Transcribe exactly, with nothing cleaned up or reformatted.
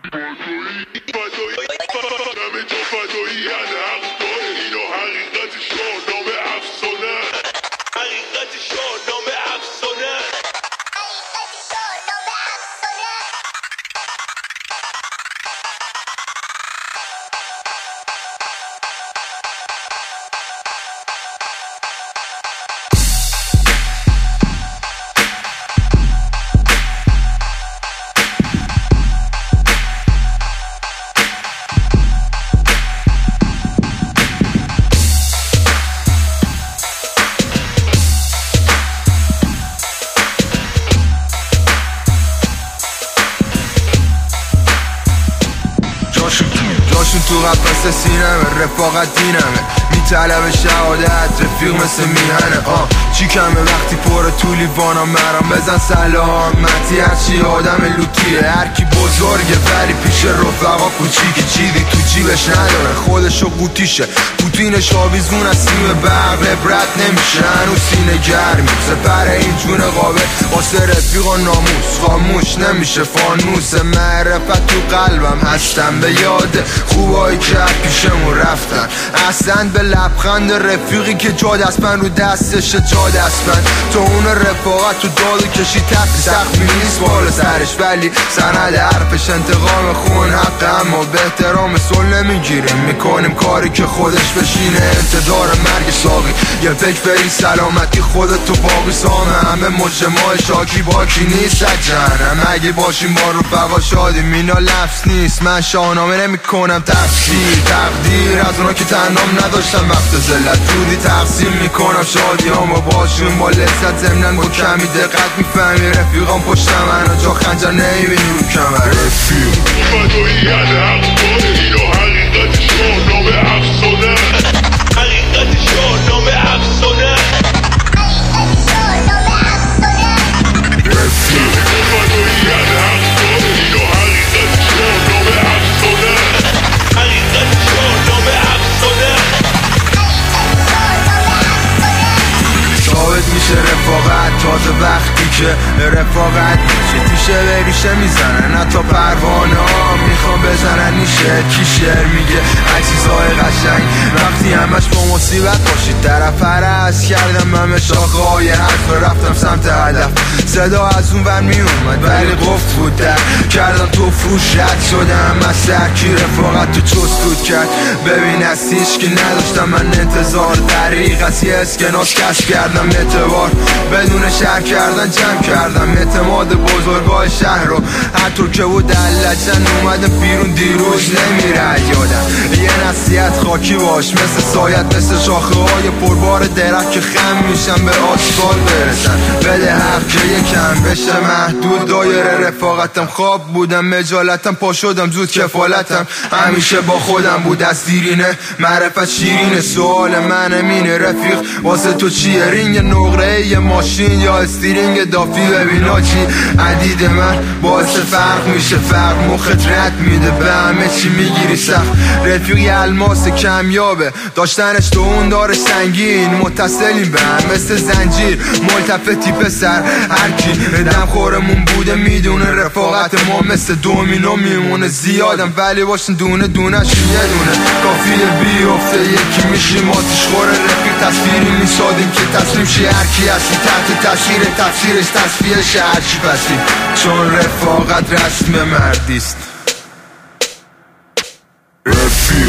همه جا فدایی حق داره اینو حقیقت شاهنامه افسانه حقیقت شاهنامه افسانه جاشون تو قفص سینمه، رفاقت دینمه، میطلب شهادت رفیق مثل میهنه. آه چی کمه وقتی پر تو لیوانا مرام بزن سلامتی هرچی آدم لوتیه. هرکی بزرگه ولی پیش رفقا کوچیکی، چیزی تو جیبش نداره خودشو قوطیشه. پوتینش آویزون از سیم برق عبرت نمیشه، هنوز سینه گرمی سپر این جون قابل واسه رفیقا ناموس خاموش نمیشه. فانوس معرفت تو قلبم هستم به یاد خوبایی که پیشمون رفتن. اصلا به لبخند رفیقی که جا دستبند رو دستش جا دستبند. تو اون رفاقت تو دادو کشی تقی سخمی نیست بالا سرش، ولی سند حرفش انتقام خون حق. اما به احترام سل نمیگیریم، میکنیم کاری که خودش بشینه. انتظار مرگ ساقی یه فکر بری سلامتی خودت تو باقی سامه. همه مجموع شاکی باکی نیست جهنم. اگه باشیم با رفقا شادی مینا لفظ نیست. من شاهنامه نمی کنم تفسیر تقدیر از اونا که تنام نداشتم وقت زلت جودی تقسیم میکنم شادی همو باشون با لذت زمنن با کمی دقت میفهمی رفیقام پشت من جا خنجر نمیبینی رو کمر. رفیق فدایی حق داره اینو حقیقت شاهنامه افسانه حقیقت شاهنامه افسانه رفیق فدایی حق داره اینو حقیقت شاهنامه افسانه حقیقت شاهنامه افسانه ثابت میشه رفاقت تازه وقتی که رفاقت میشه تیشه به ریشه میزنن. حتی پروانه ها میخوان بزنن نیشه. کی شعر میگه عزیزای قشنگ وقتی همش با مصیبت باشید طرف هرست کردم همه شاخه های حرف رفتم سمت هدف. صدا از اون ور میومد ولی قفل بود در کردم تو فروش رد شدم از سرکی رفاقت تو چست بود کرد. ببین از هیچ که نداشتم من انتظار دریق از یه اسکناس کشف کردم اعتبار بدون شهر کردن جمع کردم اعتماد بزرگای شهر رو. هر طور که بود دلجن اومدم بیرون دیروز نمیره یادم. یه نصیحت خاکی باش مثل سایت مثل شاخه های پربار درخت که خم میشن به آسفال برسن. بده حق که یکم بشه محدود دایره رفاقتم. خواب بودم مجالتم پا شدم زود کفالتم. همیشه با خودم بود از دیرینه معرفت شیرینه. سوال من امینه رفیق واسه تو چیه؟ رینگ نقره یه ماشین یا استیرینگ دافی؟ ببینا چی عدید من باعث فرق میشه. فرق مخت رد میده به همه چی میگیری سخت. رفیقی الماس کمیابه داشتنش تو اون داره سنگین. متصلیم به هم مثل زنجیر ملتفتی پسر هرکی دم خورمون بوده میدونه رفاقت ما مثل دومینو میمونه. زیادم ولی باشن دونه دونه شیم یه دونه کافیه بیفته یکی میشیم آتیش خوره. رفیق تصویری میسادیم که تسلیم شی هرکی هستی تحت تاثیر تفسیرش تصفیهش هرچی پسیم چون رفاقت رسم مردیست. رفیق